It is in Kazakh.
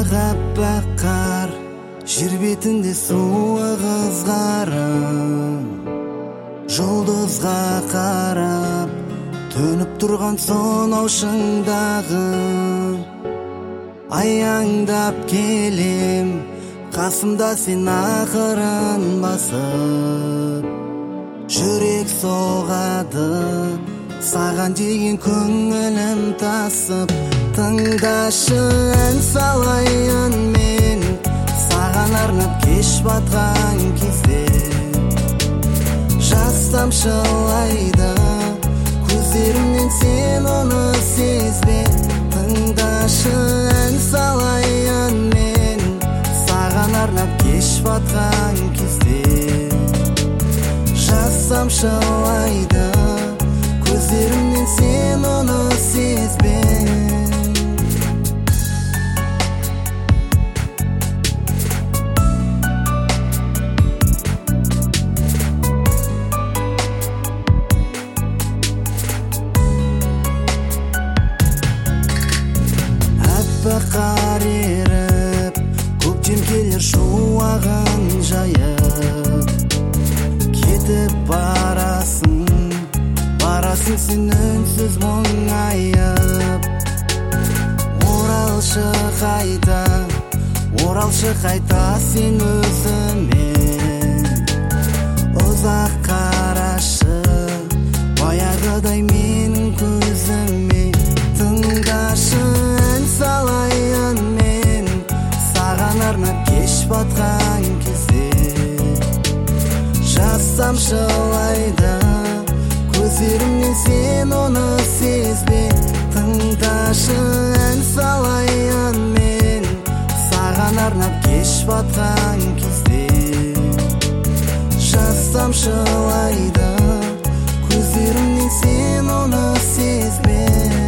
аппақ қар, жер бетінде суы қызғарып, жұлдызға қарап төніп тұрған сонау шыңдағы. Аяңдап келем, қасымда сен ақырын басып, жүрек соғады, саған деген көңілім тасып. Тыңдашы, ән салайын мен, саған арнап кеш батқан кезде. Жас тамшылайды көздерімнен, сен оны сезбе. Тыңдашы, ән салайын мен, саған арнап кеш батқан кезде. Жас тамшылайды көздерімнен, сен оны сезбе. Қар еріп, көктем келер шуағын жайып. Кетіп барасың сен үнсіз мұңайып. Оралшы қайта сен өзіме. Ұзақ қарашы баяғыдай менің көзіме. Тыңдашы, ән салайын мен, саған арнап кеш батқан кезде. Жас тамшылайды көздерімнен, сен оны сезбе. Тыңдашы, ән салайын мен, саған арнап кеш батқан кезде. Жас тамшылайды көздерімнен, сен оны сезбе.